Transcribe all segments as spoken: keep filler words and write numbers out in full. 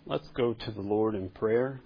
Let's go to the Lord in prayer.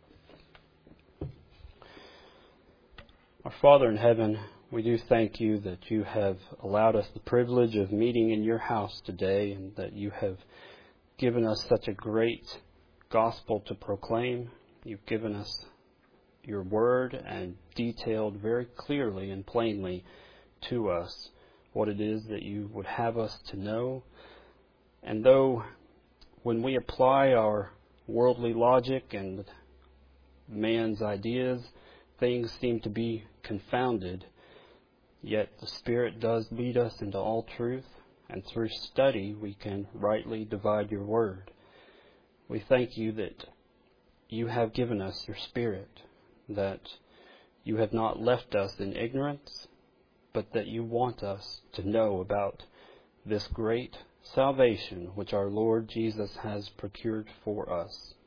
Our Father in heaven, we do thank you that you have allowed us the privilege of meeting in your house today, and that you have given us such a great gospel to proclaim. You've given us your word and detailed very clearly and plainly to us what it is that you would have us to know. And though when we apply our worldly logic and man's ideas, things seem to be confounded, yet the Spirit does lead us into all truth, and through study we can rightly divide your word. We thank you that you have given us your Spirit, that you have not left us in ignorance, but that you want us to know about this great salvation which our Lord Jesus has procured for us.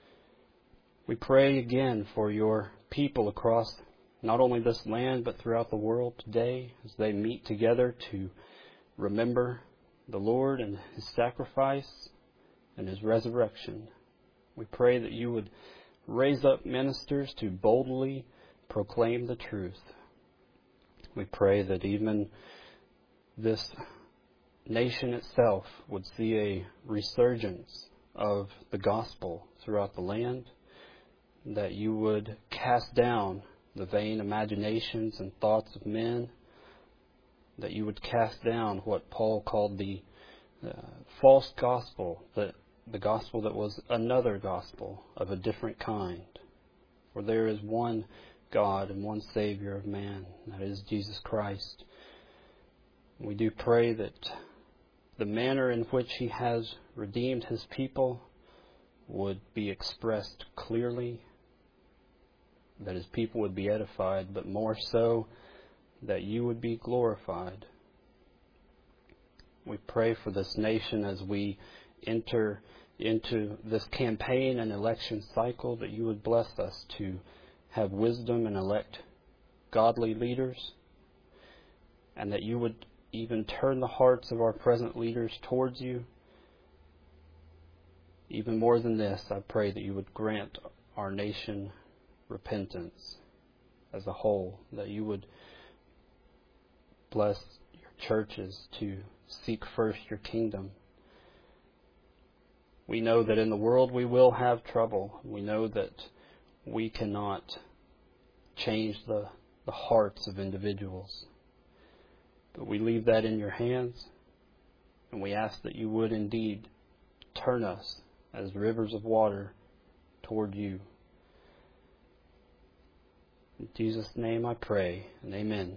We pray again for your people across not only this land but throughout the world today as they meet together to remember the Lord and His sacrifice and His resurrection. We pray that you would raise up ministers to boldly proclaim the truth. We pray that even this nation itself would see a resurgence of the gospel throughout the land, that you would cast down the vain imaginations and thoughts of men, that you would cast down what Paul called the uh, false gospel, the, the gospel that was another gospel of a different kind. For there is one God and one Savior of man, that is Jesus Christ. We do pray that the manner in which He has redeemed His people would be expressed clearly, that His people would be edified, but more so that you would be glorified. We pray for this nation as we enter into this campaign and election cycle, that you would bless us to have wisdom and elect godly leaders, and that you would even turn the hearts of our present leaders towards you. Even more than this, I pray that you would grant our nation repentance as a whole, that you would bless your churches to seek first your kingdom. We know that in the world we will have trouble. We know that we cannot change the, the hearts of individuals. But we leave that in your hands, and we ask that you would indeed turn us as rivers of water toward you. In Jesus' name I pray, and amen.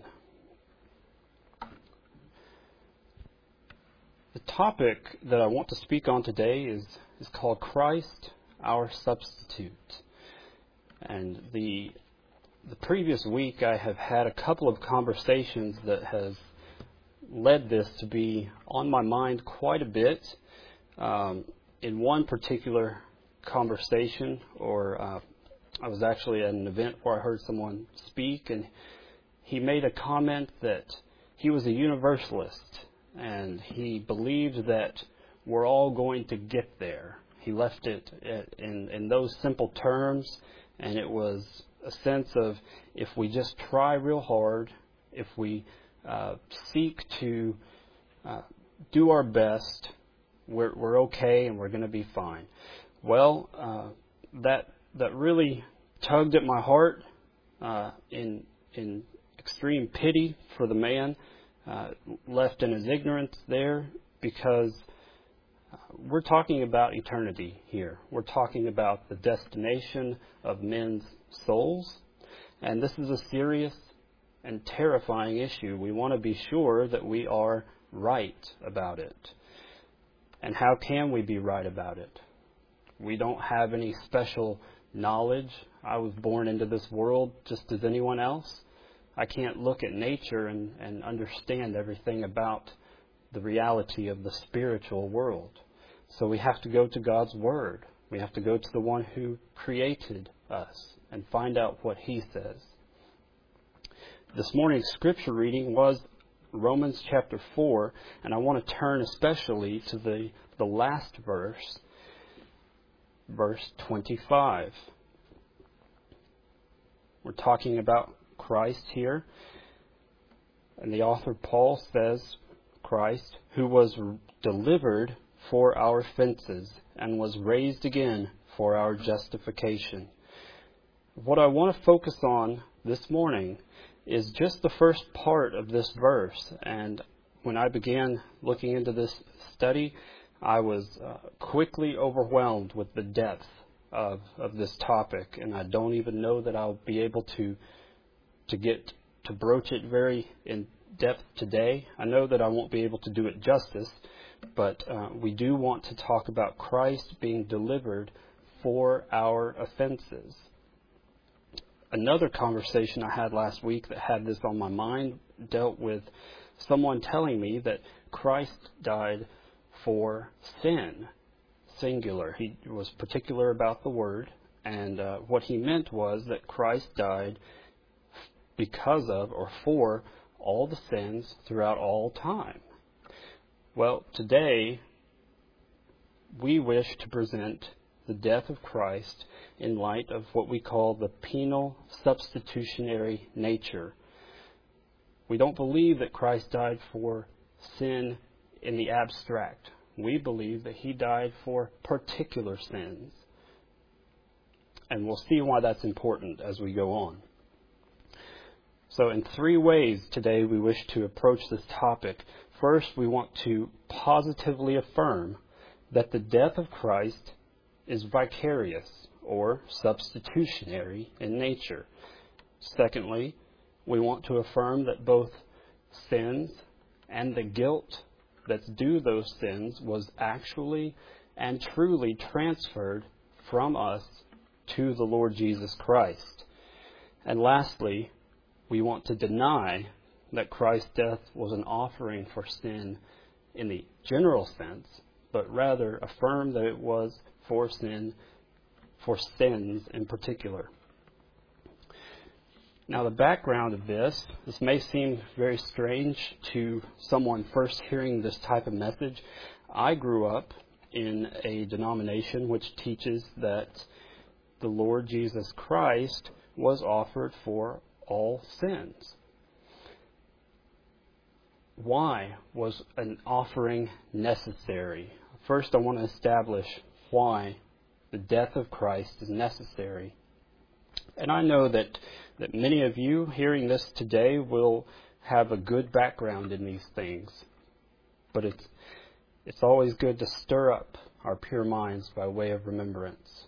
The topic that I want to speak on today is, is called Christ, our substitute. And the the previous week I have had a couple of conversations that has led this to be on my mind quite a bit. Um, in one particular conversation, or uh, I was actually at an event where I heard someone speak, and he made a comment that he was a universalist, and he believed that we're all going to get there. He left it in, in those simple terms, and it was a sense of if we just try real hard, if we uh, seek to uh, do our best, we're, we're okay and we're going to be fine. Well, uh, that that really tugged at my heart uh, in in extreme pity for the man uh, left in his ignorance there, because uh, we're talking about eternity here. We're talking about the destination of men's souls, and this is a serious and terrifying issue. We want to be sure that we are right about it. And how can we be right about it? We don't have any special knowledge. I was born into this world just as anyone else. I can't look at nature and, and understand everything about the reality of the spiritual world. So we have to go to God's Word. We have to go to the one who created us and find out what He says. This morning's scripture reading was Romans chapter four, and I want to turn especially to the, the last verse. verse twenty-five. We're talking about Christ here. And the author Paul says, Christ, who was delivered for our offenses and was raised again for our justification. What I want to focus on this morning is just the first part of this verse. And when I began looking into this study, I was uh, quickly overwhelmed with the depth of, of this topic. And I don't even know that I'll be able to to get to broach it very in depth today. I know that I won't be able to do it justice, but uh, we do want to talk about Christ being delivered for our offenses. Another conversation I had last week that had this on my mind dealt with someone telling me that Christ died for sin, singular. He was particular about the word, and uh, what he meant was that Christ died because of or for all the sins throughout all time. Well, today we wish to present the death of Christ in light of what we call the penal substitutionary nature. We don't believe that Christ died for sin in the abstract. We believe that he died for particular sins. And we'll see why that's important as we go on. So in three ways today we wish to approach this topic. First, we want to positively affirm that the death of Christ is vicarious or substitutionary in nature. Secondly, we want to affirm that both sins and the guilt that's due those sins was actually and truly transferred from us to the Lord Jesus Christ. And lastly, we want to deny that Christ's death was an offering for sin in the general sense, but rather affirm that it was for sin, for sins in particular. Now, the background of this, this may seem very strange to someone first hearing this type of message. I grew up in a denomination which teaches that the Lord Jesus Christ was offered for all sins. Why was an offering necessary? First, I want to establish why the death of Christ is necessary. And I know that, that many of you hearing this today will have a good background in these things. But it's, it's always good to stir up our pure minds by way of remembrance.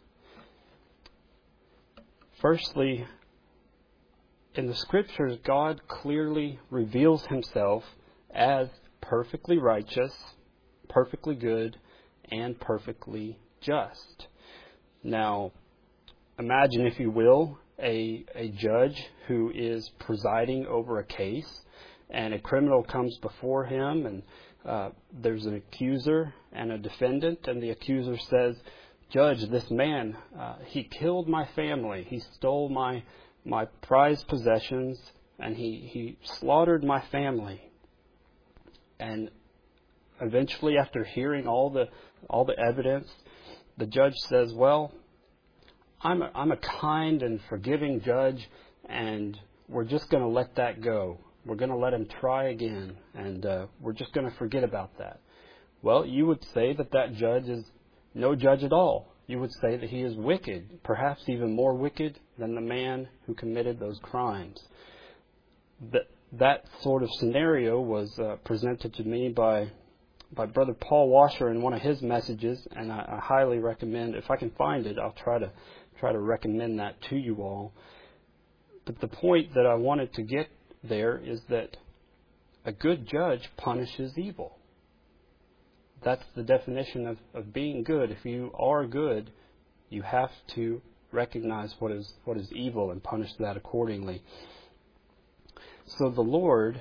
Firstly, in the Scriptures, God clearly reveals himself as perfectly righteous, perfectly good, and perfectly just. Now, imagine, if you will, a, a judge who is presiding over a case, and a criminal comes before him, and uh, there's an accuser and a defendant, and the accuser says, "Judge, this man, uh, he killed my family. He stole my my prized possessions, and he, he slaughtered my family." And eventually, after hearing all the all the evidence, the judge says, "Well, I'm a, I'm a kind and forgiving judge, and we're just going to let that go. We're going to let him try again, and uh, we're just going to forget about that." Well, you would say that that judge is no judge at all. You would say that he is wicked, perhaps even more wicked than the man who committed those crimes. That that sort of scenario was uh, presented to me by by Brother Paul Washer in one of his messages, and I, I highly recommend, if I can find it, I'll try to try to recommend that to you all. But the point that I wanted to get there is that a good judge punishes evil. That's the definition of, of being good. If you are good, you have to recognize what is what is evil and punish that accordingly. So the Lord,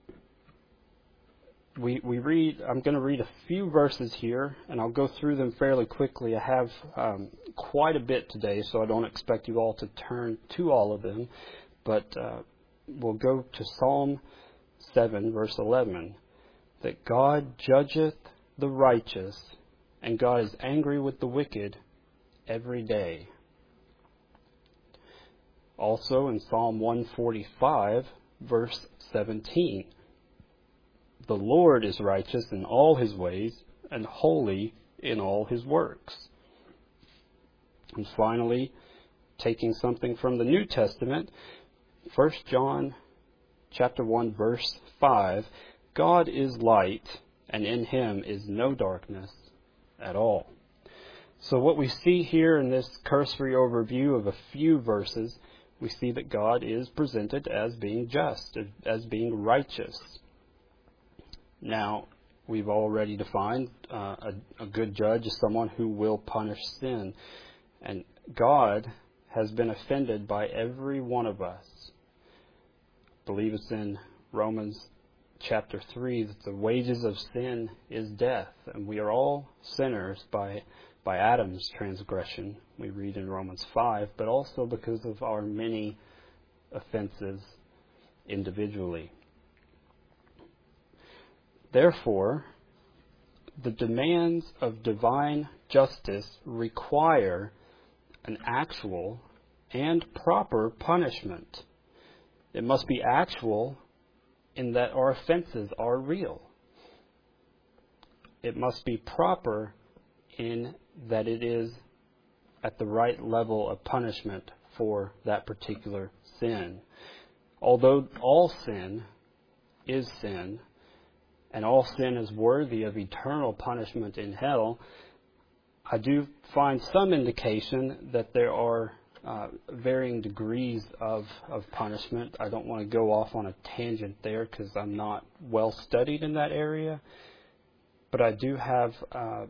we we read, I'm going to read a few verses here, and I'll go through them fairly quickly. I have um, quite a bit today, so I don't expect you all to turn to all of them. But uh, we'll go to Psalm seven, verse eleven, that God judgeth the righteous, and God is angry with the wicked every day. Also in Psalm one forty-five, verse seventeen, the Lord is righteous in all his ways and holy in all his works. And finally, taking something from the New Testament, First John chapter one, verse five, God is light, and in him is no darkness at all. So what we see here in this cursory overview of a few verses, we see that God is presented as being just, as being righteous. Now, we've already defined uh, a, a good judge is someone who will punish sin. And God has been offended by every one of us. I believe it's in Romans chapter three that the wages of sin is death. And we are all sinners by by Adam's transgression, we read in Romans five, but also because of our many offenses individually. Therefore, the demands of divine justice require an actual and proper punishment. It must be actual in that our offenses are real. It must be proper in that it is at the right level of punishment for that particular sin. Although all sin is sin, and all sin is worthy of eternal punishment in hell, I do find some indication that there are uh, varying degrees of, of punishment. I don't want to go off on a tangent there because I'm not well studied in that area. But I do have uh,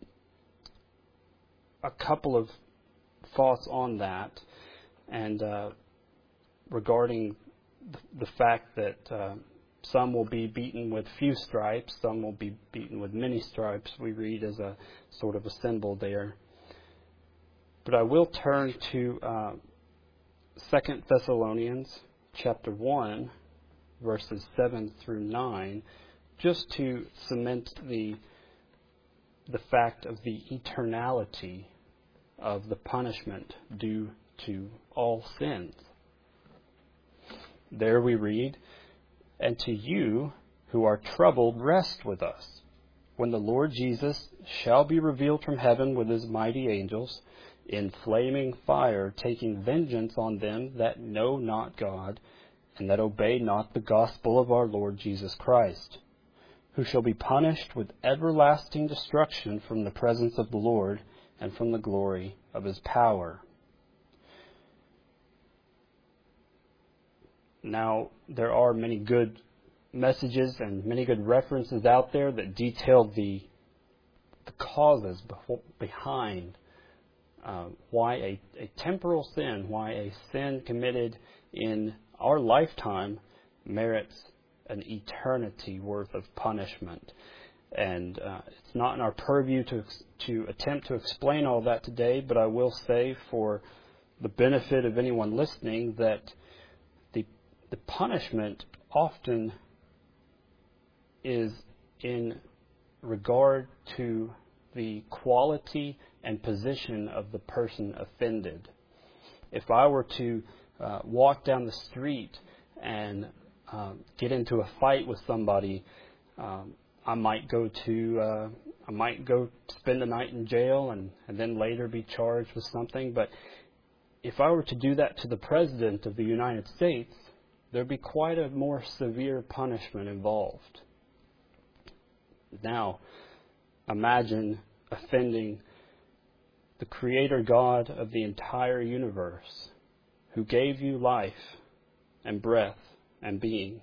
a couple of thoughts on that, and uh, regarding the fact that uh, some will be beaten with few stripes, some will be beaten with many stripes, we read as a sort of a symbol there. But I will turn to uh, Second Thessalonians chapter one, verses seven through nine, just to cement the the fact of the eternality of the punishment due to all sins. There we read, "And to you who are troubled, rest with us, when the Lord Jesus shall be revealed from heaven with his mighty angels, in flaming fire, taking vengeance on them that know not God, and that obey not the gospel of our Lord Jesus Christ, who shall be punished with everlasting destruction from the presence of the Lord and from the glory of his power." Now, there are many good messages and many good references out there that detail the, the causes behind uh, why a, a temporal sin, why a sin committed in our lifetime merits an eternity worth of punishment. And uh, it's not in our purview to to attempt to explain all that today, but I will say for the benefit of anyone listening that the the punishment often is in regard to the quality and position of the person offended. If I were to uh, walk down the street and uh, get into a fight with somebody, um, I might go to uh, I might go spend the night in jail and, and then later be charged with something. But if I were to do that to the President of the United States, there'd be quite a more severe punishment involved. Now, imagine offending the Creator God of the entire universe, who gave you life and breath and being.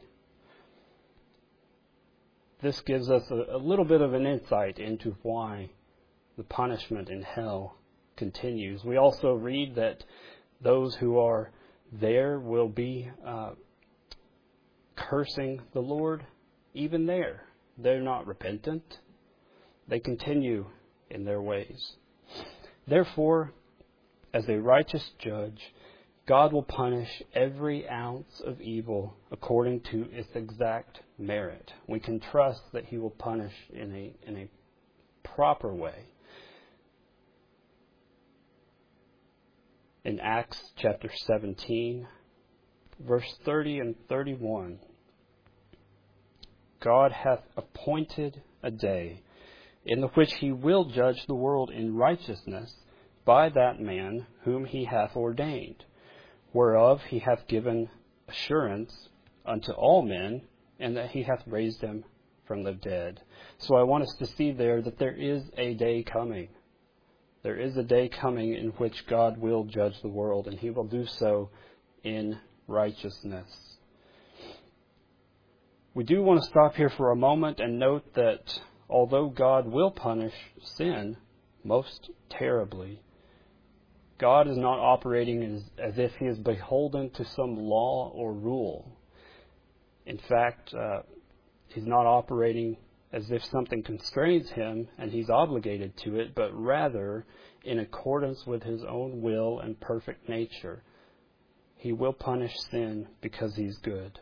This gives us a, a little bit of an insight into why the punishment in hell continues. We also read that those who are there will be uh, cursing the Lord even there. They're not repentant. They continue in their ways. Therefore, as a righteous judge, God will punish every ounce of evil according to its exact merit. We can trust that He will punish in a in a proper way. in Acts chapter seventeen, verse thirty and thirty-one. God hath appointed a day in the which he will judge the world in righteousness by that man whom he hath ordained, whereof he hath given assurance unto all men, and that he hath raised him from the dead. So I want us to see there that there is a day coming. There is a day coming in which God will judge the world, and he will do so in righteousness. We do want to stop here for a moment and note that although God will punish sin most terribly, God is not operating as, as if he is beholden to some law or rule. In fact, uh, he's not operating as if something constrains him and he's obligated to it, but rather in accordance with his own will and perfect nature. He will punish sin because he's good.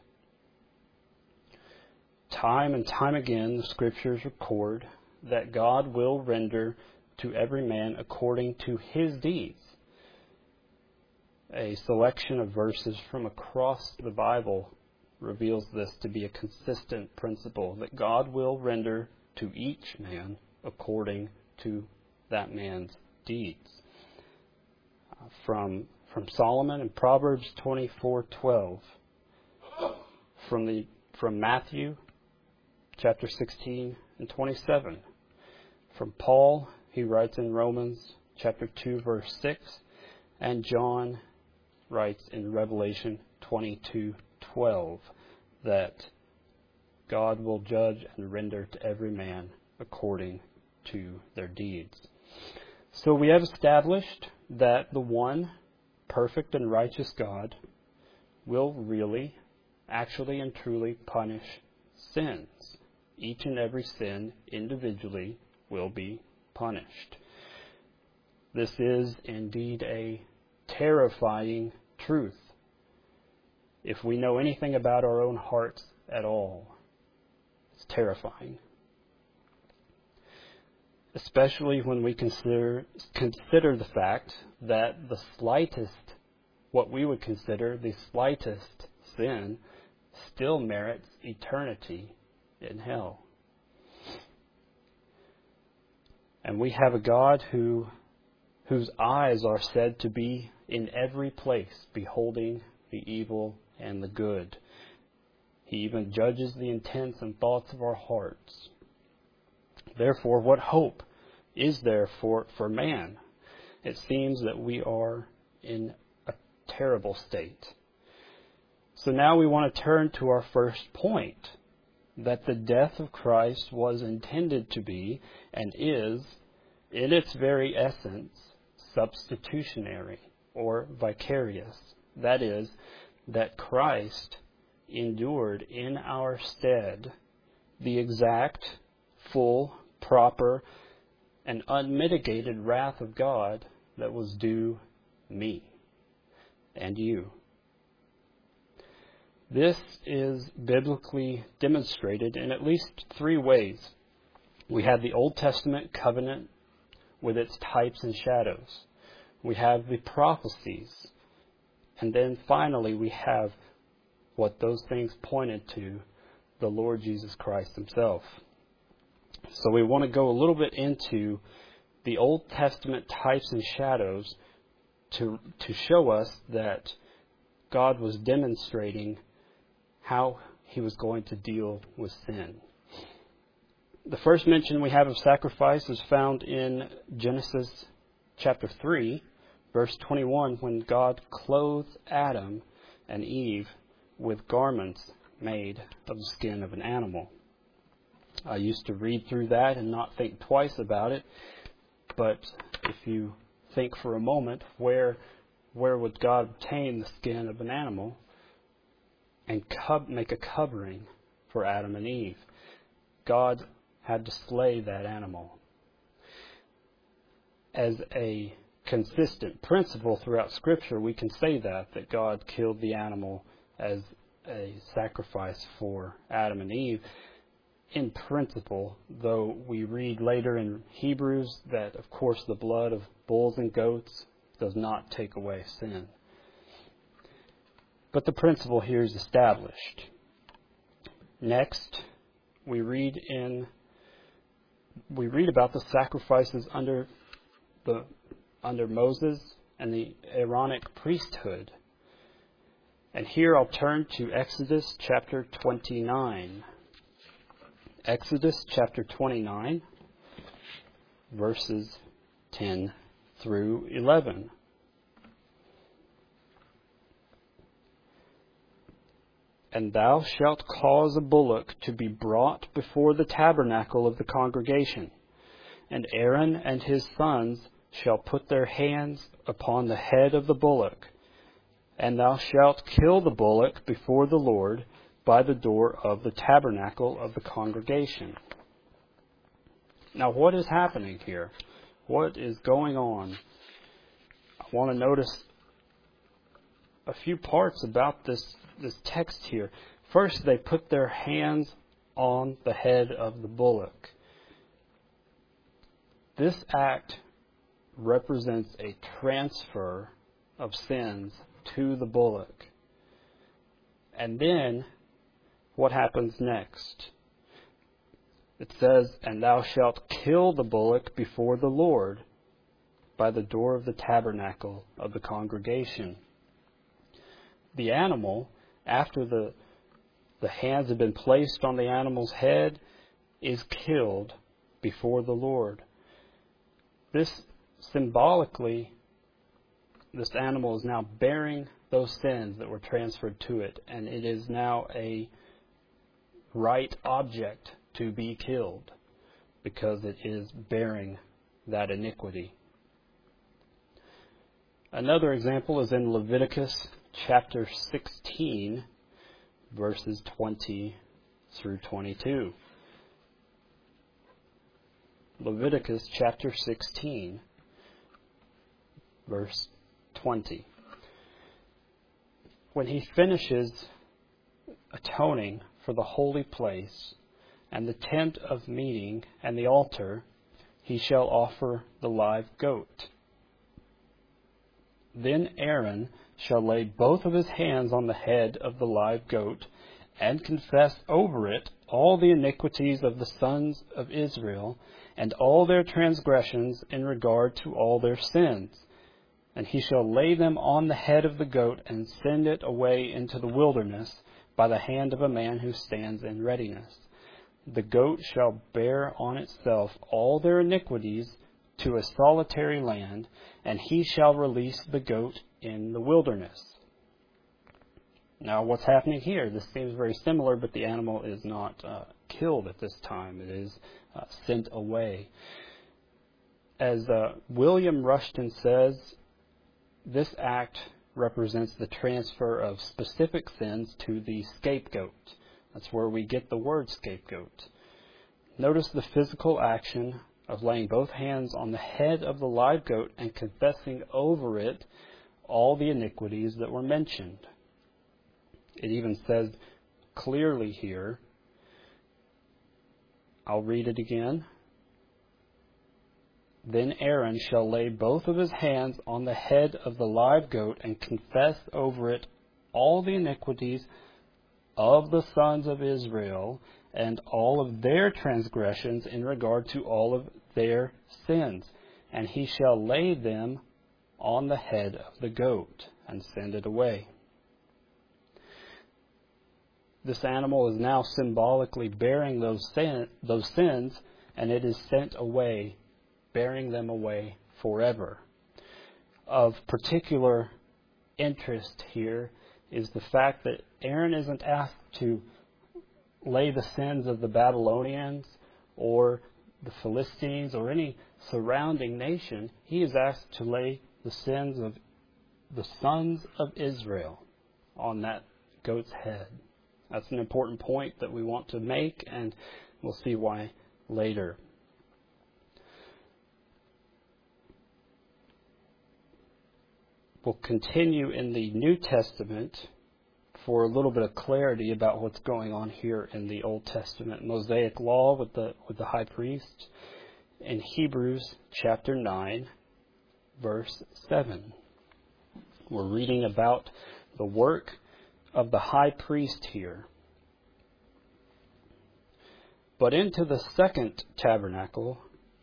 Time and time again, the Scriptures record that God will render to every man according to his deeds. A selection of verses from across the Bible reveals this to be a consistent principle, that God will render to each man according to that man's deeds. Uh, from from Solomon in Proverbs twenty-four twelve, from the from Matthew chapter sixteen and twenty-seven, from Paul, he writes in Romans chapter two verse six, and John writes in Revelation twenty-two twelve that God will judge and render to every man according to their deeds. So we have established that the one perfect and righteous God will really, actually and truly punish sins. Each and every sin individually will be punished. This is indeed a terrifying truth. If we know anything about our own hearts at all, it's terrifying. Especially when we consider consider the fact that the slightest, what we would consider the slightest sin, still merits eternity in hell. And we have a God who whose eyes are said to be in every place, beholding the evil and the good. He even judges the intents and thoughts of our hearts. Therefore, what hope is there for, for man? It seems that we are in a terrible state. So now we want to turn to our first point, that the death of Christ was intended to be, and is, in its very essence, substitutionary or vicarious. That is, that Christ endured in our stead the exact, full, proper, and unmitigated wrath of God that was due me and you. This is biblically demonstrated in at least three ways. We have the Old Testament covenant with its types and shadows. We have the prophecies. And then finally we have what those things pointed to, the Lord Jesus Christ himself. So we want to go a little bit into the Old Testament types and shadows to to show us that God was demonstrating how he was going to deal with sin. The first mention we have of sacrifice is found in Genesis chapter three, verse twenty-one, when God clothed Adam and Eve with garments made of the skin of an animal. I used to read through that and not think twice about it, but if you think for a moment, where where would God obtain the skin of an animal and co- make a covering for Adam and Eve? God had to slay that animal. As a consistent principle throughout Scripture, we can say that, that God killed the animal as a sacrifice for Adam and Eve. In principle, though we read later in Hebrews that, of course, the blood of bulls and goats does not take away sin. But the principle here is established. Next, we read in we read about the sacrifices under the under Moses and the Aaronic priesthood. And here I'll turn to Exodus chapter twenty-nine. Exodus chapter twenty-nine, verses ten through eleven. And thou shalt cause a bullock to be brought before the tabernacle of the congregation, and Aaron and his sons shall put their hands upon the head of the bullock, and thou shalt kill the bullock before the Lord by the door of the tabernacle of the congregation. Now, what is happening here? What is going on? I want to notice a few parts about this, this text here. First, they put their hands on the head of the bullock. This act represents a transfer of sins to the bullock. And then, what happens next? It says, and thou shalt kill the bullock before the Lord by the door of the tabernacle of the congregation. The animal, after the, the hands have been placed on the animal's head, is killed before the Lord. This symbolically, this animal is now bearing those sins that were transferred to it, and it is now a right object to be killed because it is bearing that iniquity. Another example is in Leviticus chapter sixteen, verses twenty through twenty-two. Leviticus chapter sixteen, verse twenty. When he finishes atoning for the holy place and the tent of meeting and the altar, he shall offer the live goat. Then Aaron shall lay both of his hands on the head of the live goat and confess over it all the iniquities of the sons of Israel and all their transgressions in regard to all their sins. And he shall lay them on the head of the goat and send it away into the wilderness by the hand of a man who stands in readiness. The goat shall bear on itself all their iniquities to a solitary land, and he shall release the goat in the wilderness. Now, what's happening here? This seems very similar, but the animal is not uh, killed at this time. It is uh, sent away. As uh, William Rushton says, this act represents the transfer of specific sins to the scapegoat. That's where we get the word scapegoat. Notice the physical action of laying both hands on the head of the live goat and confessing over it all the iniquities that were mentioned. It even says clearly here, I'll read it again. Then Aaron shall lay both of his hands on the head of the live goat and confess over it all the iniquities of the sons of Israel and all of their transgressions in regard to all of their sins. And he shall lay them on the head of the goat and send it away. This animal is now symbolically bearing those sin, those sins, and it is sent away, bearing them away forever. Of particular interest here is the fact that Aaron isn't asked to lay the sins of the Babylonians or the Philistines or any surrounding nation. He is asked to lay the sins of the sons of Israel on that goat's head. That's an important point that we want to make, and we'll see why later. We'll continue in the New Testament for a little bit of clarity about what's going on here in the Old Testament Mosaic law with the with the high priest. In Hebrews chapter nine, verse seven. We're reading about the work of the high priest here. But into the second tabernacle,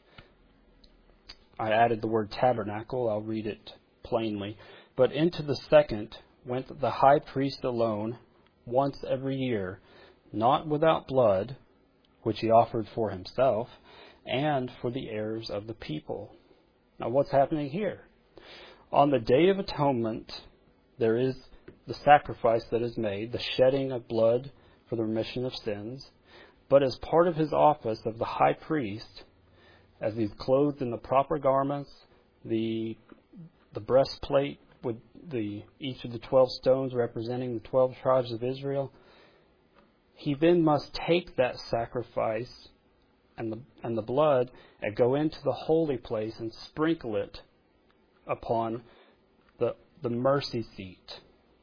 I added the word tabernacle, I'll read it plainly. But into the second went the high priest alone once every year, not without blood, which he offered for himself, and for the heirs of the people. Now what's happening here? On the Day of Atonement, there is the sacrifice that is made, the shedding of blood for the remission of sins. But as part of his office of the high priest, as he's clothed in the proper garments, the the breastplate with the each of the twelve stones representing the twelve tribes of Israel, he then must take that sacrifice and the and the blood and go into the holy place and sprinkle it upon the the mercy seat.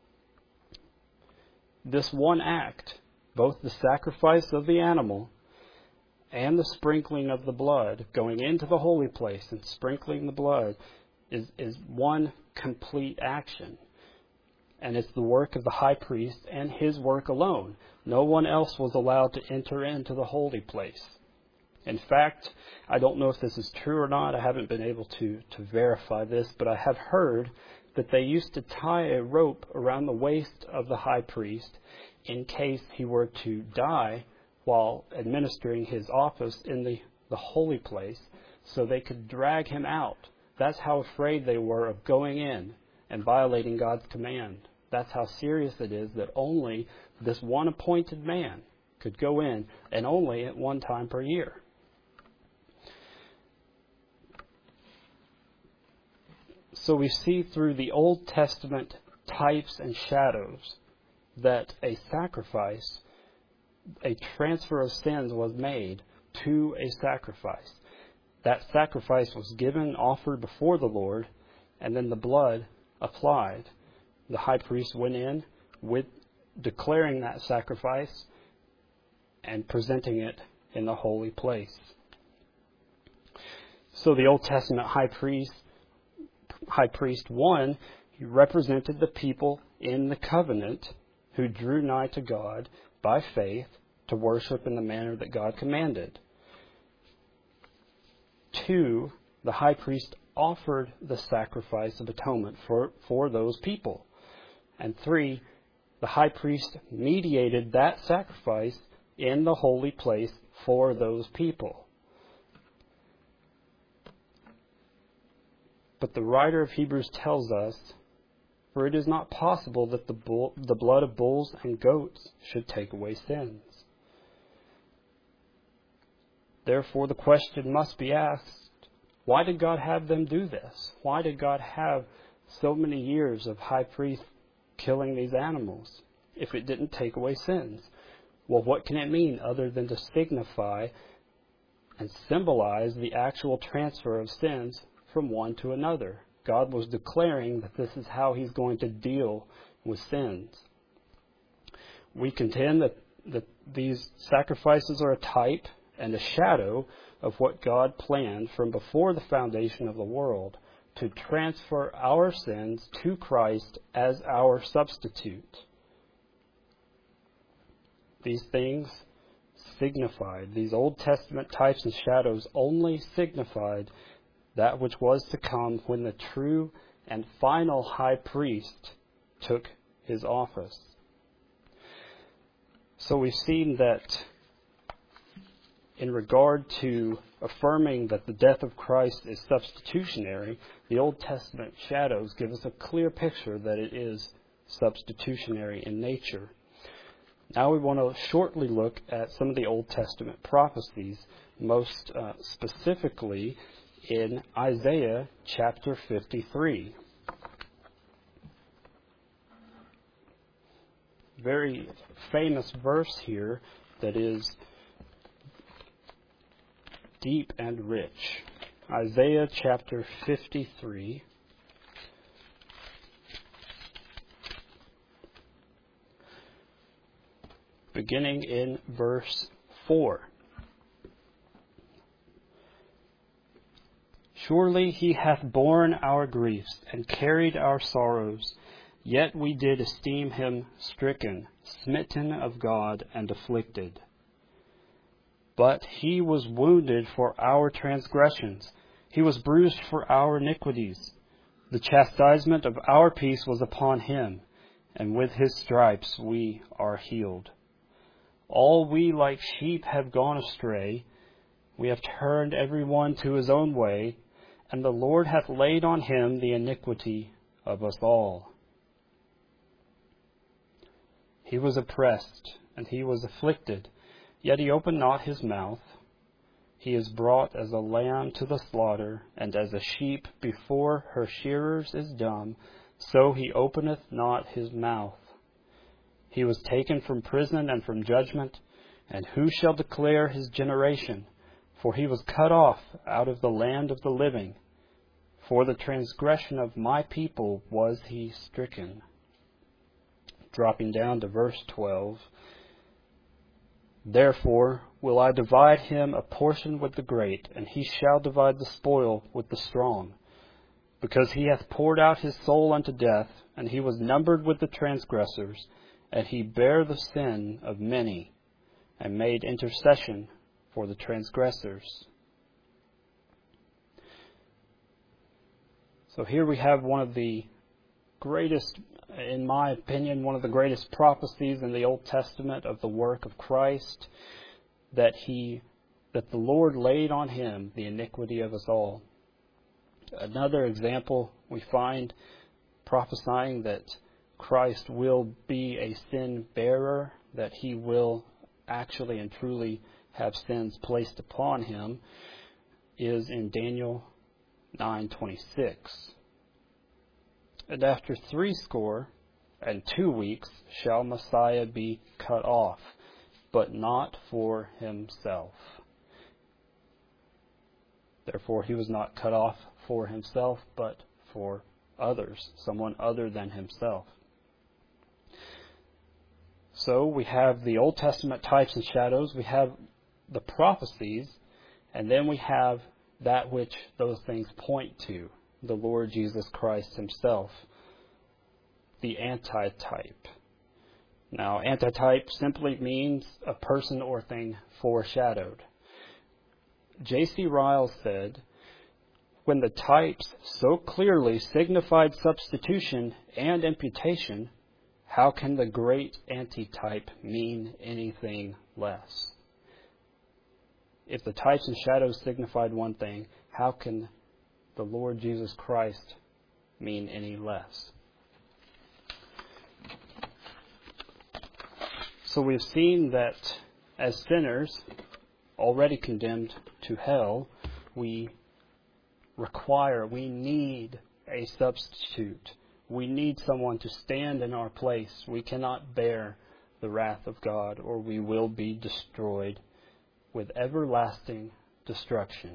This one act, both the sacrifice of the animal and the sprinkling of the blood, going into the holy place and sprinkling the blood, is, is one complete action. And it's the work of the high priest and his work alone. No one else was allowed to enter into the holy place. In fact, I don't know if this is true or not. I haven't been able to, to verify this, but I have heard that they used to tie a rope around the waist of the high priest in case he were to die while administering his office in the, the holy place, so they could drag him out. That's how afraid they were of going in and violating God's command. That's how serious it is that only this one appointed man could go in, and only at one time per year. So we see through the Old Testament types and shadows that a sacrifice, a transfer of sins was made to a sacrifice. That sacrifice was given, offered before the Lord, and then the blood applied. The high priest went in with declaring that sacrifice and presenting it in the holy place. So the Old Testament high priest, high priest one, he represented the people in the covenant who drew nigh to God by faith to worship in the manner that God commanded. Two, the high priest offered the sacrifice of atonement for, for those people. And three, the high priest mediated that sacrifice in the holy place for those people. But the writer of Hebrews tells us, for it is not possible that the, bull, the blood of bulls and goats should take away sins. Therefore, the question must be asked, why did God have them do this? Why did God have so many years of high priests killing these animals if it didn't take away sins? Well, what can it mean other than to signify and symbolize the actual transfer of sins from one to another? God was declaring that this is how he's going to deal with sins. We contend that, that these sacrifices are a type and a shadow of what God planned from before the foundation of the world to transfer our sins to Christ as our substitute. These things signified, these Old Testament types and shadows only signified that which was to come when the true and final high priest took his office. So we've seen that in regard to affirming that the death of Christ is substitutionary, the Old Testament shadows give us a clear picture that it is substitutionary in nature. Now we want to shortly look at some of the Old Testament prophecies, most uh, specifically in Isaiah chapter fifty-three. Very famous verse here that is deep and rich. Isaiah chapter fifty-three. Beginning in verse four. Surely he hath borne our griefs, and carried our sorrows. Yet we did esteem him stricken, smitten of God, and afflicted. But he was wounded for our transgressions. He was bruised for our iniquities. The chastisement of our peace was upon him, and with his stripes we are healed. All we like sheep have gone astray. We have turned every one to his own way, and the Lord hath laid on him the iniquity of us all. He was oppressed, and he was afflicted, yet he opened not his mouth. He is brought as a lamb to the slaughter, and as a sheep before her shearers is dumb, so he openeth not his mouth. He was taken from prison and from judgment, and who shall declare his generation? For he was cut off out of the land of the living. For the transgression of my people was he stricken. Dropping down to verse twelve. Therefore will I divide him a portion with the great, and he shall divide the spoil with the strong. Because he hath poured out his soul unto death, and he was numbered with the transgressors, and he bare the sin of many, and made intercession for the transgressors. So here we have one of the greatest, in my opinion, one of the greatest prophecies in the Old Testament of the work of Christ, that he, that the Lord laid on him the iniquity of us all. Another example we find prophesying that Christ will be a sin bearer, that he will actually and truly have sins placed upon him, is in Daniel nine twenty-six. And after threescore and two weeks shall Messiah be cut off, but not for himself. Therefore he was not cut off for himself, but for others, someone other than himself. So we have the Old Testament types and shadows, we have the prophecies, and then we have that which those things point to, the Lord Jesus Christ himself, the antitype. Now, antitype simply means a person or thing foreshadowed. J C Ryle said, when the types so clearly signified substitution and imputation, how can the great antitype mean anything less? If the types and shadows signified one thing, how can the Lord Jesus Christ mean any less? So we've seen that as sinners, already condemned to hell, we require, we need a substitute. We need someone to stand in our place. We cannot bear the wrath of God, or we will be destroyed with everlasting destruction.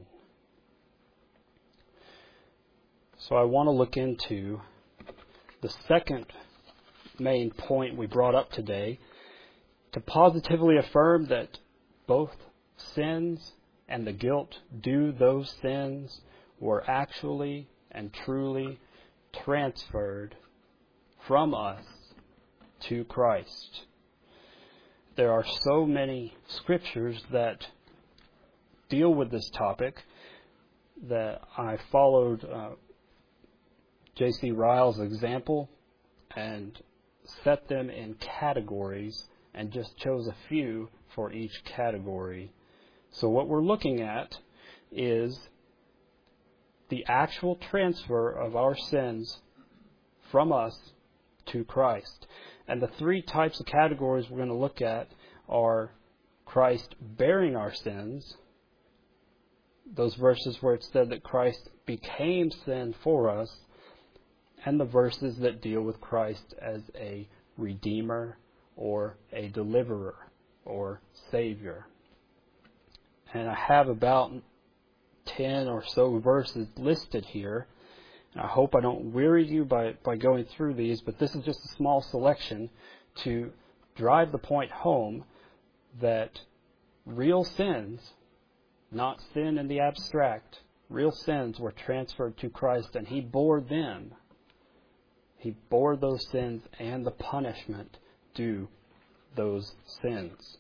So I want to look into the second main point we brought up today, to positively affirm that both sins and the guilt due those sins were actually and truly transferred from us to Christ. There are so many scriptures that deal with this topic that I followed uh, J C Ryle's example and set them in categories and just chose a few for each category. So what we're looking at is the actual transfer of our sins from us to Christ. And the three types of categories we're going to look at are Christ bearing our sins, those verses where it said that Christ became sin for us, and the verses that deal with Christ as a redeemer or a deliverer or savior. And I have about ten or so verses listed here. And I hope I don't weary you by, by going through these, but this is just a small selection to drive the point home that real sins, not sin in the abstract, real sins were transferred to Christ, and He bore them. He bore those sins and the punishment due those sins.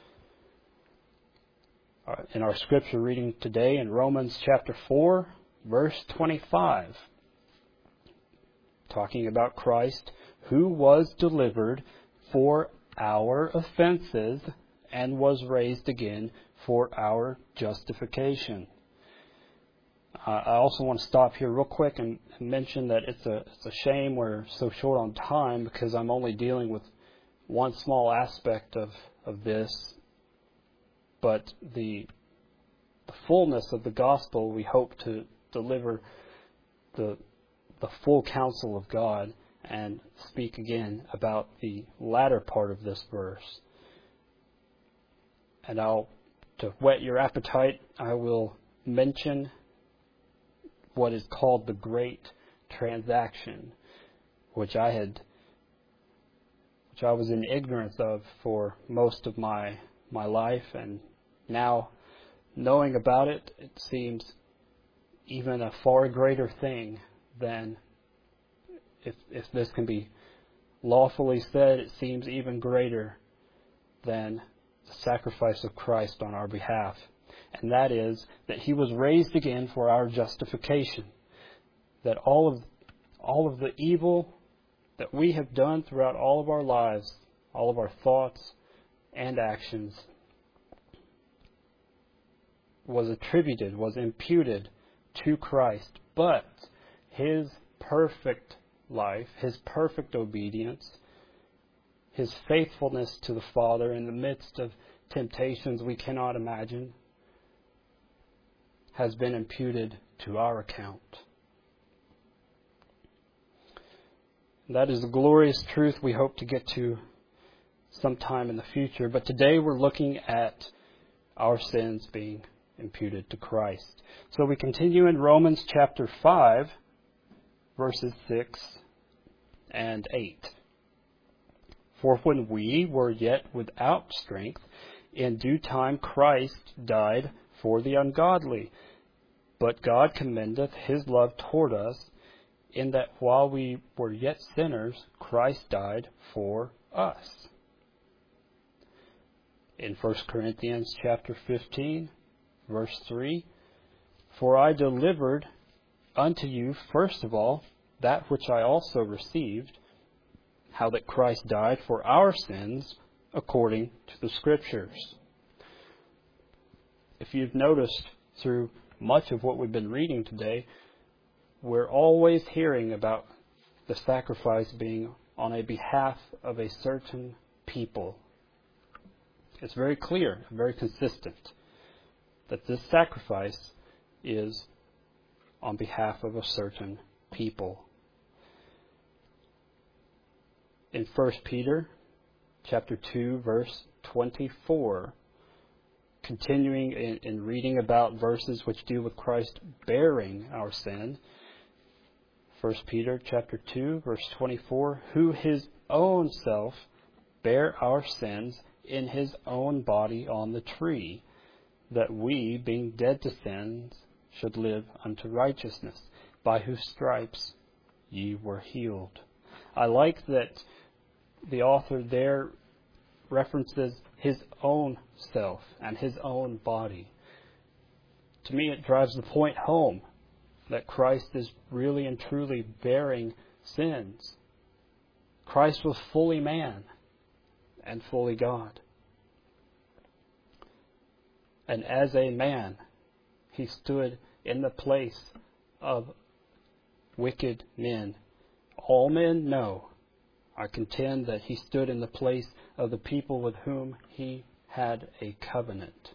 In our scripture reading today in Romans chapter four, verse twenty-five, talking about Christ, who was delivered for our offenses and was raised again for our justification. Uh, I also want to stop here real quick and mention that it's a it's a shame we're so short on time, because I'm only dealing with one small aspect of, of this. But the, the fullness of the gospel, we hope to deliver the the full counsel of God and speak again about the latter part of this verse. And I'll, to whet your appetite, I will mention what is called the great transaction, which I had, which I was in ignorance of for most of my my life, and now knowing about it, it seems even a far greater thing than, if if this can be lawfully said, it seems even greater than the sacrifice of Christ on our behalf. And that is that He was raised again for our justification. That all of all of the evil that we have done throughout all of our lives, all of our thoughts and actions, was attributed, was imputed to Christ. But His perfect life, His perfect obedience, His faithfulness to the Father in the midst of temptations we cannot imagine, has been imputed to our account. That is a glorious truth we hope to get to sometime in the future. But today we're looking at our sins being imputed to Christ. So we continue in Romans chapter five, verses six and eight. For when we were yet without strength, in due time Christ died for the ungodly. But God commendeth His love toward us, in that while we were yet sinners, Christ died for us. In First Corinthians chapter fifteen, verse three, For I delivered unto you first of all that which I also received, how that Christ died for our sins according to the Scriptures. If you've noticed through much of what we've been reading today, we're always hearing about the sacrifice being on a behalf of a certain people. It's very clear, very consistent, that this sacrifice is on behalf of a certain people. In First Peter chapter two, verse twenty-four, continuing in, in reading about verses which deal with Christ bearing our sin, First Peter chapter two, verse twenty-four, who His own self bare our sins in His own body on the tree, that we, being dead to sins, should live unto righteousness, by whose stripes ye were healed. I like that the author there references His own self and His own body. To me, it drives the point home that Christ is really and truly bearing sins. Christ was fully man and fully God. And as a man, He stood in the place of wicked men. All men know, I contend, that He stood in the place of the people with whom He had a covenant.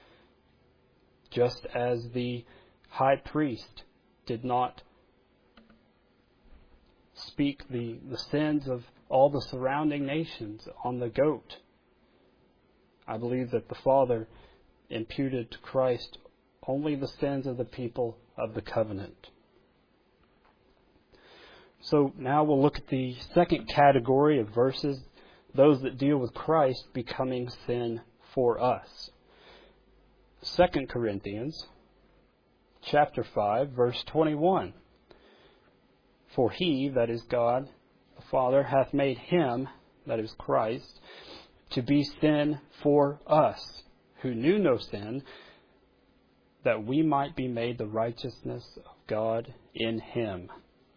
Just as the high priest did not speak the, the sins of all the surrounding nations on the goat, I believe that the Father imputed to Christ only the sins of the people of the covenant. So now we'll look at the second category of verses, those that deal with Christ becoming sin for us. Second Corinthians chapter five, verse twenty-one. For he, that is God, the Father, hath made him, that is Christ, to be sin for us, who knew no sin, that we might be made the righteousness of God in him.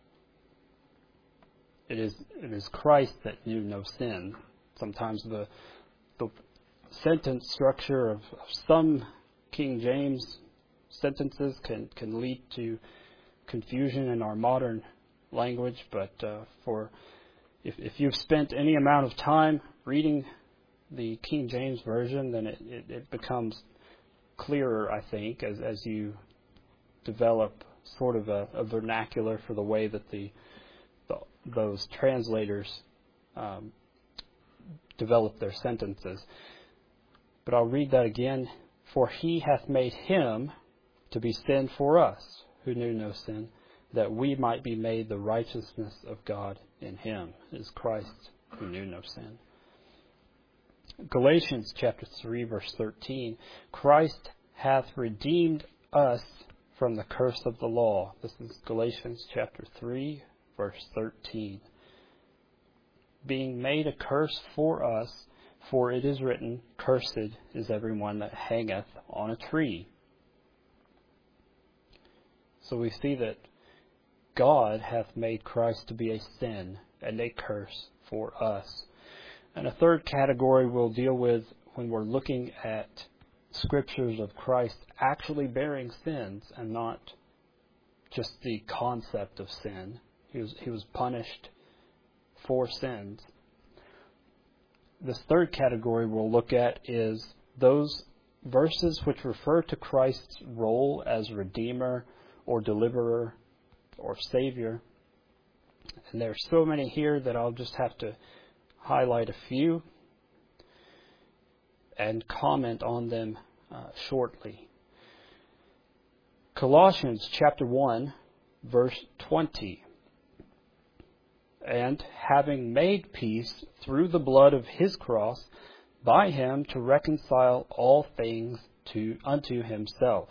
It is it is Christ that knew no sin. Sometimes the the sentence structure of, of some King James sentences can, can lead to confusion in our modern language, but uh, for if, if you've spent any amount of time reading the King James Version, then it, it, it becomes clearer, I think, as, as you develop sort of a, a vernacular for the way that the, the those translators um, develop their sentences. But I'll read that again. For he hath made him to be sin for us, who knew no sin, that we might be made the righteousness of God in him. It is Christ who knew no sin. Galatians chapter three, verse thirteen. Christ hath redeemed us from the curse of the law. This is Galatians chapter three, verse thirteen. Being made a curse for us, for it is written, Cursed is everyone that hangeth on a tree. So we see that God hath made Christ to be a sin and a curse for us. And a third category we'll deal with when we're looking at scriptures of Christ actually bearing sins and not just the concept of sin. He was, he was punished for sins. This third category we'll look at is those verses which refer to Christ's role as Redeemer or Deliverer or Savior. And there are so many here that I'll just have to highlight a few and comment on them uh, shortly. Colossians chapter one, verse twenty. And having made peace through the blood of his cross, by him to reconcile all things to unto himself.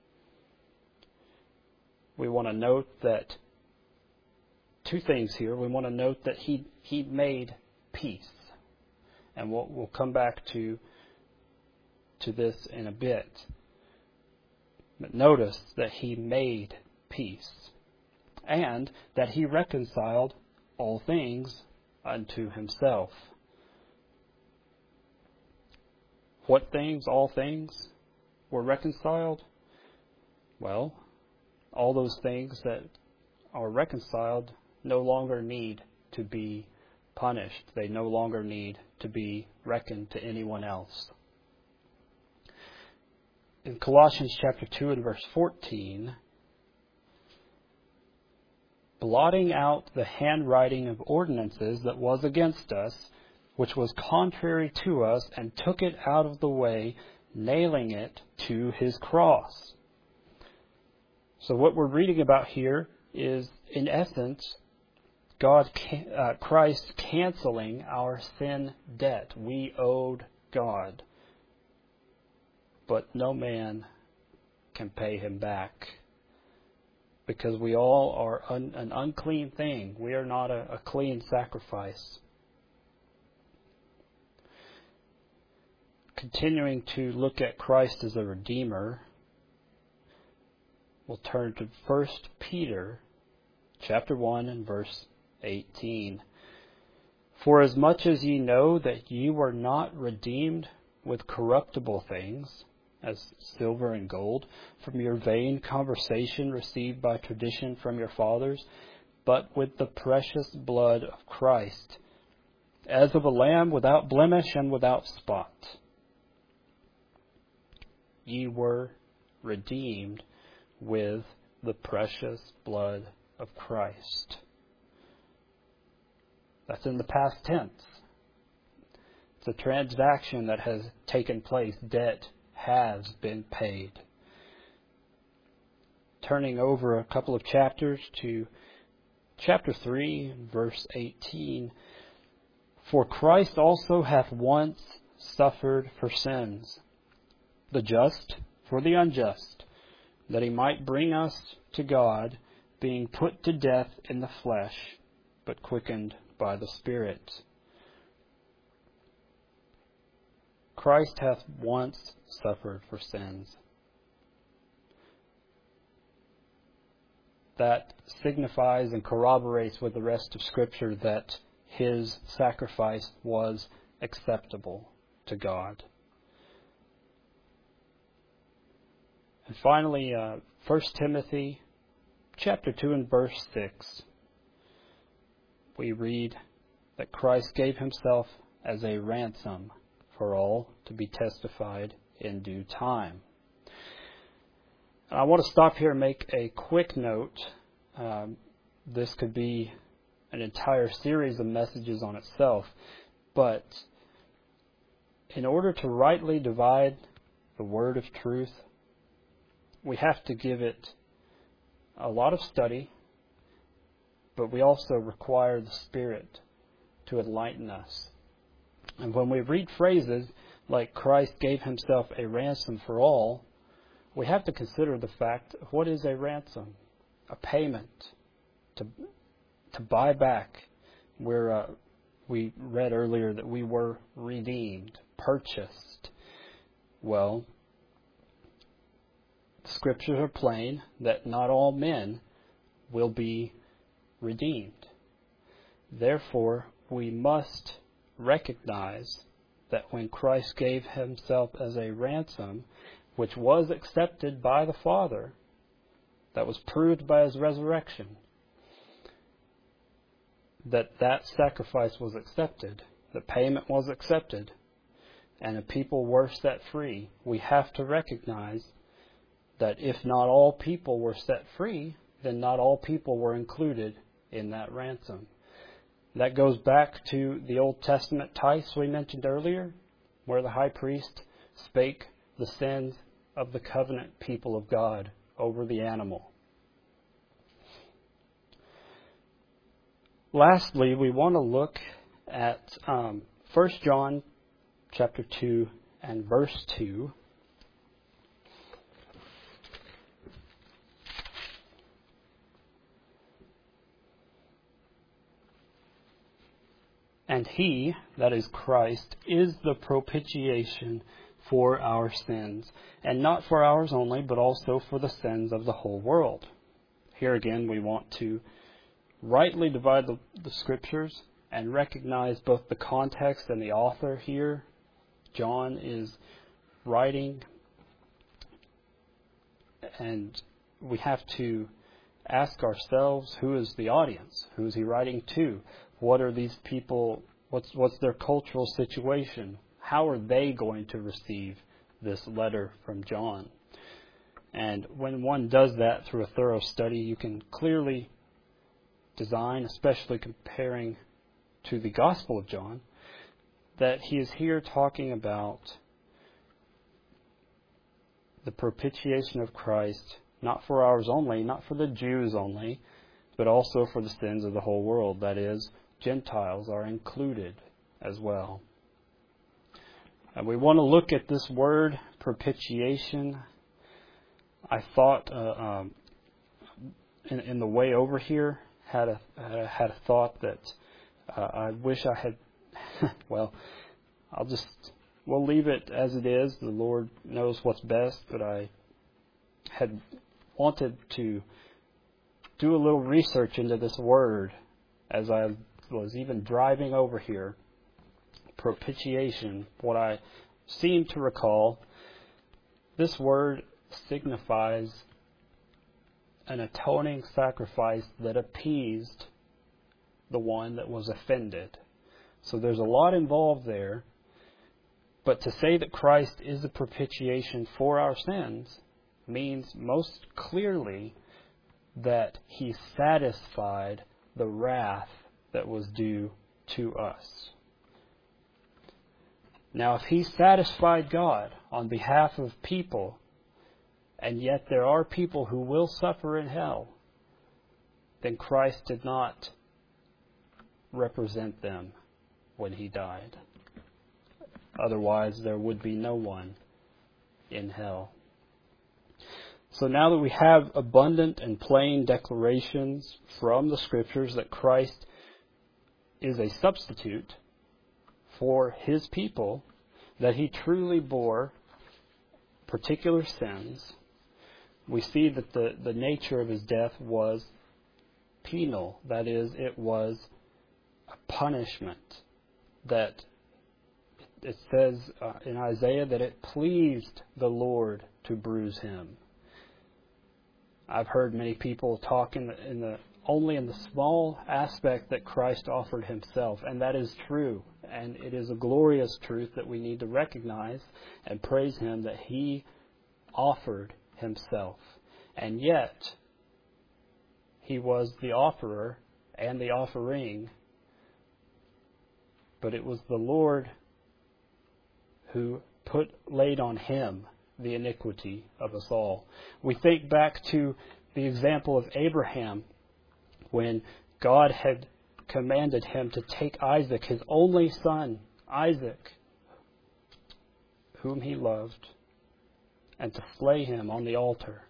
We want to note that two things here. We want to note that he he made peace, and we'll we'll come back to to this in a bit. But notice that he made peace, and that he reconciled all things unto himself. What things, all things, were reconciled? Well, all those things that are reconciled no longer need to be punished. They no longer need to be reckoned to anyone else. In Colossians chapter two and verse fourteen, blotting out the handwriting of ordinances that was against us, which was contrary to us, and took it out of the way, nailing it to his cross. So what we're reading about here is, in essence, God, uh, Christ canceling our sin debt. We owed God, but no man can pay him back, because we all are un, an unclean thing. We are not a, a clean sacrifice. Continuing to look at Christ as a Redeemer, we'll turn to First Peter chapter one and verse eighteen. For as much as ye know that ye were not redeemed with corruptible things, as silver and gold, from your vain conversation received by tradition from your fathers, but with the precious blood of Christ, as of a lamb without blemish and without spot. Ye were redeemed with the precious blood of Christ. That's in the past tense. It's a transaction that has taken place. Debt has been paid. Turning over a couple of chapters to chapter three, verse eighteen. For Christ also hath once suffered for sins, the just for the unjust, that he might bring us to God, being put to death in the flesh, but quickened by the Spirit. Christ hath once suffered for sins. That signifies and corroborates with the rest of Scripture that his sacrifice was acceptable to God. And finally, uh, First Timothy chapter two and verse six, we read that Christ gave himself as a ransom for all, to be testified in due time. And I want to stop here and make a quick note. Um, this could be an entire series of messages on itself, but in order to rightly divide the word of truth, we have to give it a lot of study, but we also require the Spirit to enlighten us. And when we read phrases like Christ gave himself a ransom for all, we have to consider the fact of what is a ransom, a payment to to buy back. Where uh, we read earlier that we were redeemed, purchased. Well, the Scriptures are plain that not all men will be redeemed. Therefore, we must recognize that when Christ gave himself as a ransom, which was accepted by the Father, that was proved by his resurrection, that that sacrifice was accepted, the payment was accepted, and the people were set free. We have to recognize that if not all people were set free, then not all people were included in that ransom. That goes back to the Old Testament tithes we mentioned earlier, where the high priest spake the sins of the covenant people of God over the animal. Lastly, we want to look at um, First John chapter two and verse two. And he, that is Christ, is the propitiation for our sins, and not for ours only, but also for the sins of the whole world. Here again, we want to rightly divide the, the Scriptures and recognize both the context and the author here. John is writing, and we have to ask ourselves, who is the audience? Who is he writing to? What are these people, what's what's their cultural situation? How are they going to receive this letter from John? And when one does that through a thorough study, you can clearly design, especially comparing to the Gospel of John, that he is here talking about the propitiation of Christ, not for ours only, not for the Jews only, but also for the sins of the whole world. That is, Gentiles are included as well. And we want to look at this word, propitiation. I thought uh, um, in, in the way over here, had a uh, had a thought that uh, I wish I had. Well, I'll just we'll leave it as it is. The Lord knows what's best, but I had wanted to do a little research into this word as I was even driving over here. Propitiation. What I seem to recall, this word signifies an atoning sacrifice that appeased the one that was offended. So there's a lot involved there. But to say that Christ is the propitiation for our sins means most clearly that he satisfied the wrath that was due to us. Now, if he satisfied God on behalf of people, and yet there are people who will suffer in hell, then Christ did not represent them when he died. Otherwise, there would be no one in hell. So now that we have abundant and plain declarations from the Scriptures that Christ is a substitute for His people, that He truly bore particular sins, we see that the, the nature of His death was penal. That is, it was a punishment. That it says uh, in Isaiah that it pleased the Lord to bruise Him. I've heard many people talk in the, in the only in the small aspect that Christ offered Himself, and that is true. And it is a glorious truth that we need to recognize and praise Him that He offered Himself. And yet, He was the offerer and the offering, but it was the Lord who put laid on Him the iniquity of us all. We think back to the example of Abraham when God had commanded him to take Isaac, his only son, Isaac, whom he loved, and to slay him on the altar.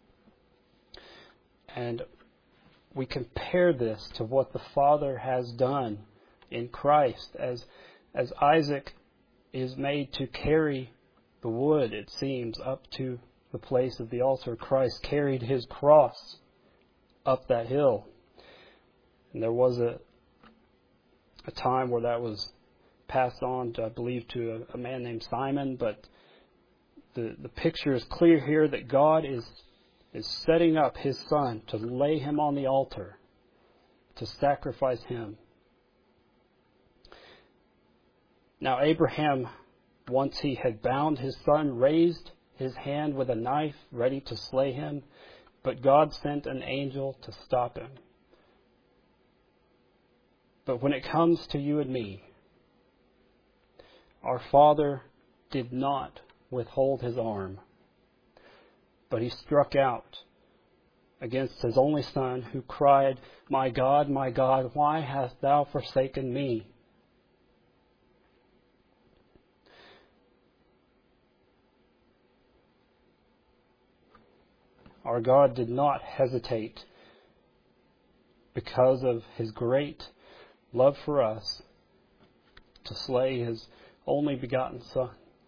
And we compare this to what the Father has done in Christ as as Isaac is made to carry the wood, it seems, up to the place of the altar. Christ carried His cross up that hill. And there was a a time where that was passed on, to, I believe, to a, a man named Simon. But the, the picture is clear here that God is, is setting up His Son to lay Him on the altar, to sacrifice Him. Now Abraham, once he had bound his son, raised his hand with a knife, ready to slay him, but God sent an angel to stop him. But when it comes to you and me, our Father did not withhold His arm, but He struck out against His only Son, who cried, "My God, my God, why hast Thou forsaken me?" Our God did not hesitate, because of His great love for us, to slay His only begotten Son.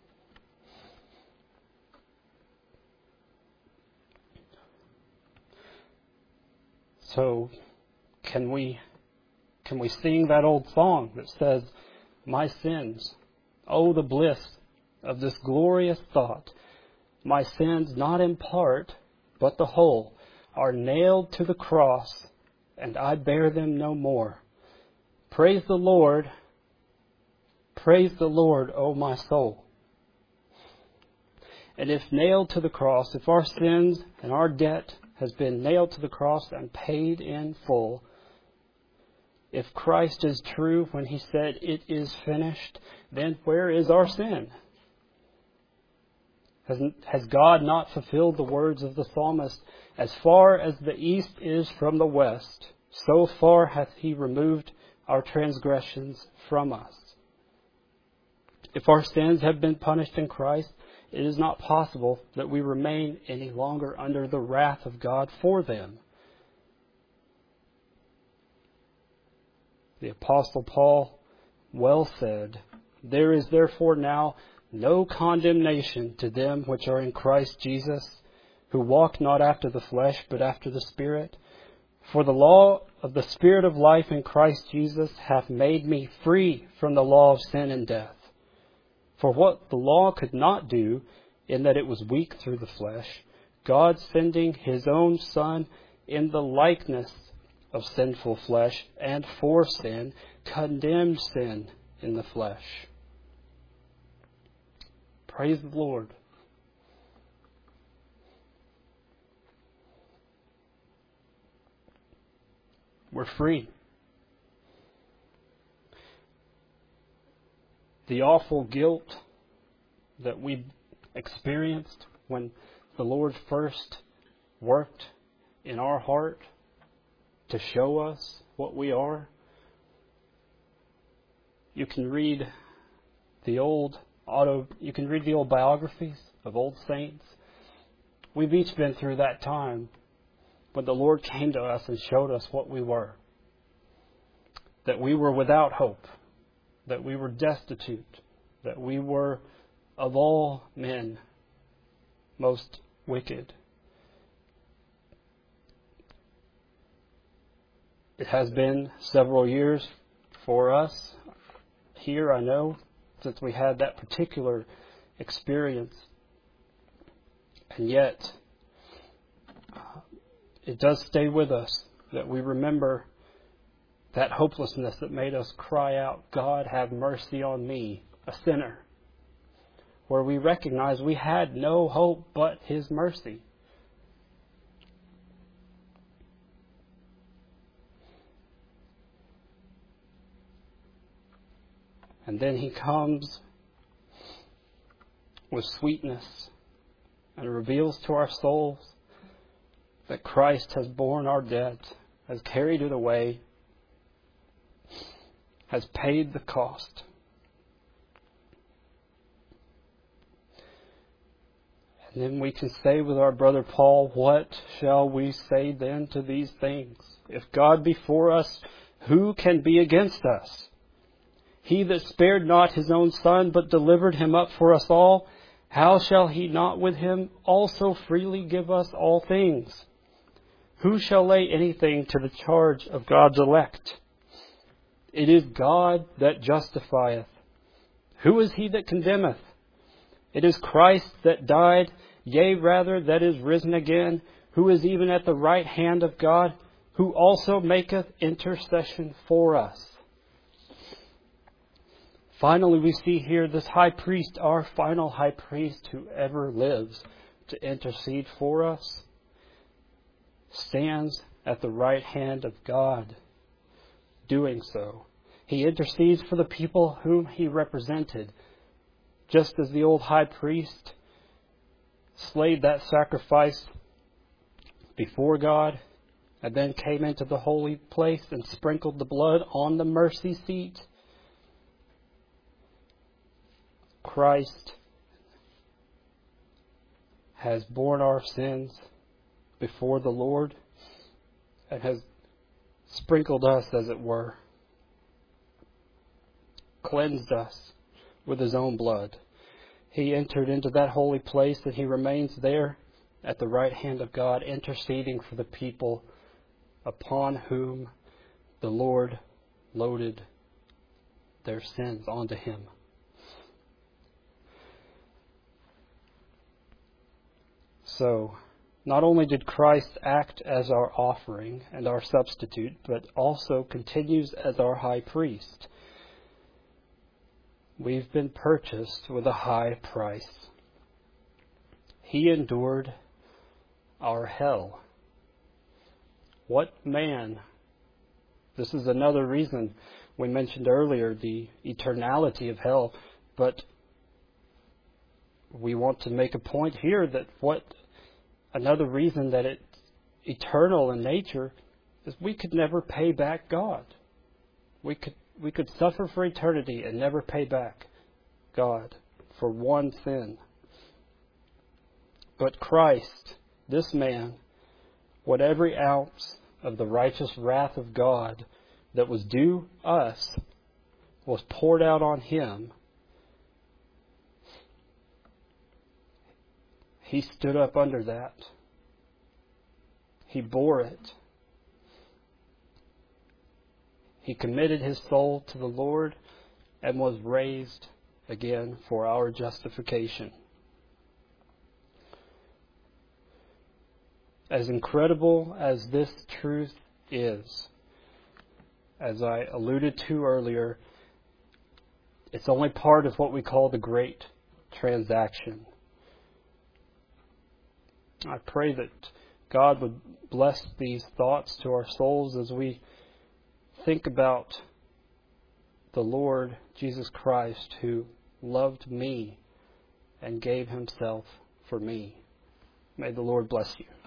So, can we can we sing that old song that says, "My sins, oh the bliss of this glorious thought, my sins not in part, but the whole, are nailed to the cross, and I bear them no more. Praise the Lord, praise the Lord, O my soul." And if nailed to the cross, if our sins and our debt has been nailed to the cross and paid in full, if Christ is true when He said, "It is finished," then where is our sin? Has, has God not fulfilled the words of the psalmist? "As far as the east is from the west, so far hath He removed our transgressions from us." If our sins have been punished in Christ, it is not possible that we remain any longer under the wrath of God for them. The Apostle Paul well said, "There is therefore now no condemnation to them which are in Christ Jesus, who walk not after the flesh, but after the Spirit. For the law of the Spirit of life in Christ Jesus hath made me free from the law of sin and death. For what the law could not do, in that it was weak through the flesh, God sending His own Son in the likeness of sinful flesh, and for sin, condemned sin in the flesh." Praise the Lord. We're free. The awful guilt that we experienced when the Lord first worked in our heart to show us what we are. You can read the old auto, you can read the old biographies of old saints We've each been through that time when the Lord came to us and showed us what we were. That we were without hope. That we were destitute. That we were, of all men, most wicked. It has been several years for us here, I know, since we had that particular experience. And yet, it does stay with us that we remember that hopelessness that made us cry out, God, have mercy on me, a sinner. Where we recognize we had no hope but His mercy. And then He comes with sweetness and reveals to our souls that Christ has borne our debt, has carried it away, has paid the cost. And then we can say with our brother Paul, what shall we say then to these things? If God be for us, who can be against us? He that spared not His own Son, but delivered Him up for us all, how shall He not with Him also freely give us all things? Who shall lay anything to the charge of God's elect? It is God that justifieth. Who is he that condemneth? It is Christ that died, yea, rather, that is risen again, who is even at the right hand of God, who also maketh intercession for us. Finally, we see here this high priest, our final high priest who ever lives to intercede for us, stands at the right hand of God, doing so. He intercedes for the people whom He represented, just as the old high priest slayed that sacrifice before God and then came into the holy place and sprinkled the blood on the mercy seat. Christ has borne our sins before the Lord and has sprinkled us, as it were, cleansed us with His own blood. He entered into that holy place and He remains there at the right hand of God, interceding for the people upon whom the Lord loaded their sins onto Him. So, not only did Christ act as our offering and our substitute, but also continues as our high priest. We've been purchased with a high price. He endured our hell. What man? This is another reason we mentioned earlier, the eternality of hell, but we want to make a point here that what another reason that it's eternal in nature is we could never pay back God. We could we could suffer for eternity and never pay back God for one sin. But Christ, this man, what every ounce of the righteous wrath of God that was due us was poured out on Him. He stood up under that. He bore it. He committed His soul to the Lord and was raised again for our justification. As incredible as this truth is, as I alluded to earlier, it's only part of what we call the great transaction. I pray that God would bless these thoughts to our souls as we think about the Lord Jesus Christ, who loved me and gave Himself for me. May the Lord bless you.